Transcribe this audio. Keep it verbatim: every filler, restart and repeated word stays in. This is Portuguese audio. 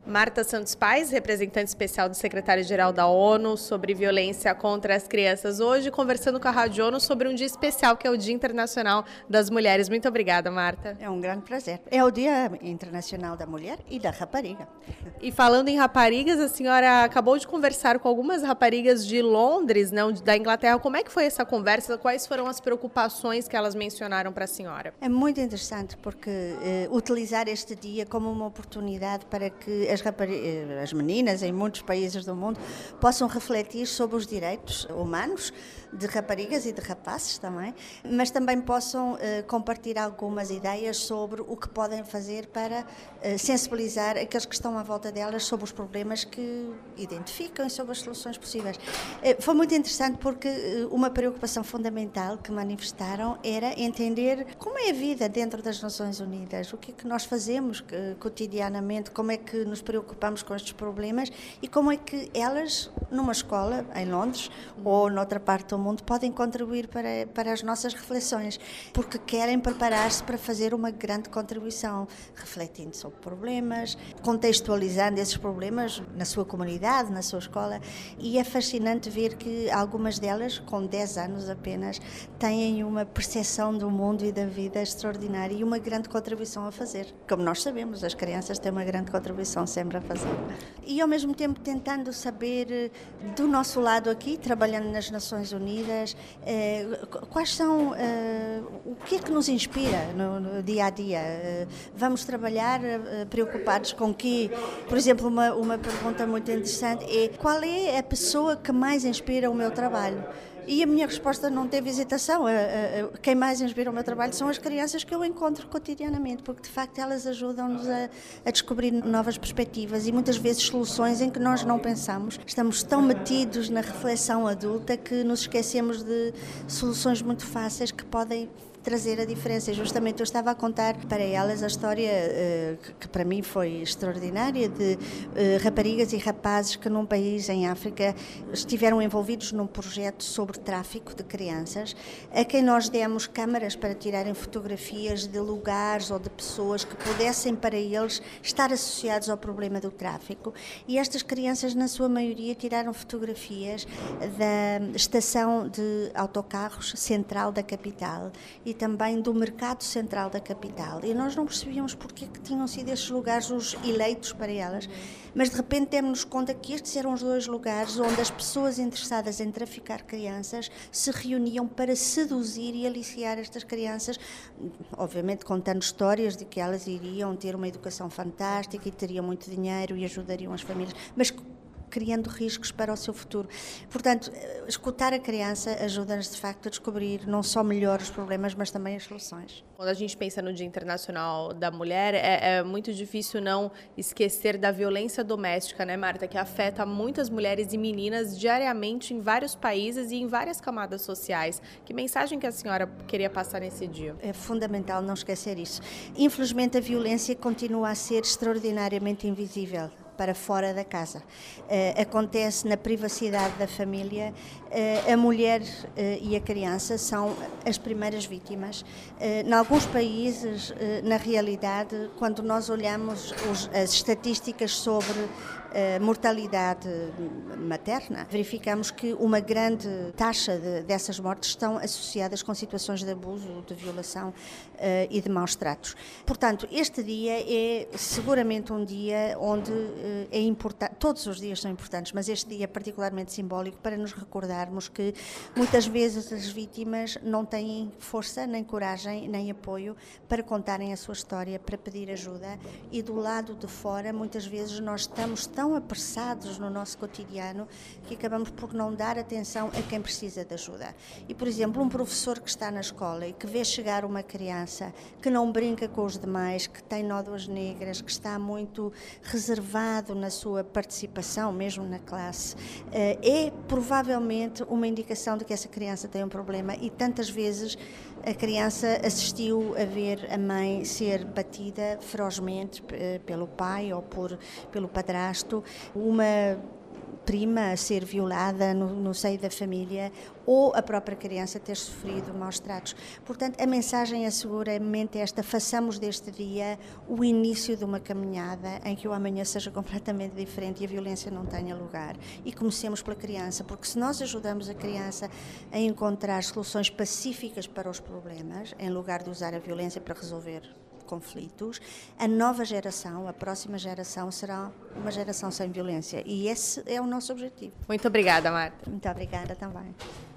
Marta Santos Paz, representante especial do secretário-geral da ONU sobre violência contra as crianças, hoje conversando com a Rádio ONU sobre um dia especial que é o Dia Internacional das Mulheres. Muito obrigada, Marta. É um grande prazer. É o Dia Internacional da Mulher e da Rapariga. E falando em raparigas, a senhora acabou de conversar com algumas raparigas de Londres, não, da Inglaterra. Como é que foi essa conversa? Quais foram as preocupações que elas mencionaram para a senhora? É muito interessante porque eh, utilizar este dia como uma oportunidade para que as As, raparigas, as meninas em muitos países do mundo possam refletir sobre os direitos humanos de raparigas e de rapazes também, mas também possam uh, compartilhar algumas ideias sobre o que podem fazer para uh, sensibilizar aqueles que estão à volta delas sobre os problemas que identificam e sobre as soluções possíveis. Uh, foi muito interessante porque uh, uma preocupação fundamental que manifestaram era entender como é a vida dentro das Nações Unidas, o que é que nós fazemos uh, cotidianamente, como é que nos preocupamos com estes problemas e como é que elas, numa escola em Londres ou noutra parte do mundo, podem contribuir para, para as nossas reflexões, porque querem preparar-se para fazer uma grande contribuição, refletindo sobre problemas, contextualizando esses problemas na sua comunidade, na sua escola, e é fascinante ver que algumas delas, com dez anos apenas, têm uma percepção do mundo e da vida extraordinária e uma grande contribuição a fazer. Como nós sabemos, as crianças têm uma grande contribuição sempre a fazer. E ao mesmo tempo tentando saber do nosso lado aqui, trabalhando nas Nações Unidas, eh, quais são, eh, o que é que nos inspira no, no dia a dia? Eh, vamos trabalhar eh, preocupados com que, por exemplo, uma, uma pergunta muito interessante é: qual é a pessoa que mais inspira o meu trabalho? E a minha resposta não teve hesitação. Quem mais inspira o meu trabalho são as crianças que eu encontro cotidianamente, porque de facto elas ajudam-nos a, a descobrir novas perspectivas e muitas vezes soluções em que nós não pensamos. Estamos tão metidos na reflexão adulta que nos esquecemos de soluções muito fáceis que podem trazer a diferença. Justamente eu estava a contar para elas a história uh, que para mim foi extraordinária de uh, raparigas e rapazes que num país em África estiveram envolvidos num projeto sobre tráfico de crianças, a quem nós demos câmaras para tirarem fotografias de lugares ou de pessoas que pudessem para eles estar associados ao problema do tráfico, e estas crianças na sua maioria tiraram fotografias da estação de autocarros central da capital e também do mercado central da capital, e nós não percebíamos porque que tinham sido estes lugares os eleitos para elas, mas de repente demos-nos conta que estes eram os dois lugares onde as pessoas interessadas em traficar crianças se reuniam para seduzir e aliciar estas crianças, obviamente contando histórias de que elas iriam ter uma educação fantástica e teriam muito dinheiro e ajudariam as famílias, mas criando riscos para o seu futuro. Portanto, escutar a criança ajuda-nos de facto a descobrir não só melhor os problemas, mas também as soluções. Quando a gente pensa no Dia Internacional da Mulher, é, é muito difícil não esquecer da violência doméstica, né, Marta, que afeta muitas mulheres e meninas diariamente em vários países e em várias camadas sociais. Que mensagem que a senhora queria passar nesse dia? É fundamental não esquecer isso. Infelizmente, a violência continua a ser extraordinariamente invisível para fora da casa. Uh, acontece na privacidade da família. Uh, a mulher uh, e a criança são as primeiras vítimas. Uh, em alguns países, uh, na realidade, quando nós olhamos os, as estatísticas sobre uh, mortalidade materna, verificamos que uma grande taxa de, dessas mortes estão associadas com situações de abuso, de violação uh, e de maus tratos. Portanto, este dia é seguramente um dia onde é importante, todos os dias são importantes, mas este dia é particularmente simbólico para nos recordarmos que muitas vezes as vítimas não têm força, nem coragem, nem apoio para contarem a sua história, para pedir ajuda, e do lado de fora muitas vezes nós estamos tão apressados no nosso cotidiano que acabamos por não dar atenção a quem precisa de ajuda. E, por exemplo, um professor que está na escola e que vê chegar uma criança que não brinca com os demais, que tem nódoas negras, que está muito reservado na sua participação, mesmo na classe, é provavelmente uma indicação de que essa criança tem um problema, e tantas vezes a criança assistiu a ver a mãe ser batida ferozmente pelo pai ou por, pelo padrasto. Uma prima ser violada no, no seio da família ou a própria criança ter sofrido maus tratos. Portanto, a mensagem é seguramente esta: façamos deste dia o início de uma caminhada em que o amanhã seja completamente diferente e a violência não tenha lugar. E comecemos pela criança, porque se nós ajudamos a criança a encontrar soluções pacíficas para os problemas, em lugar de usar a violência para resolver conflitos, a nova geração, a próxima geração, será uma geração sem violência. E esse é o nosso objetivo. Muito obrigada, Marta. Muito obrigada também.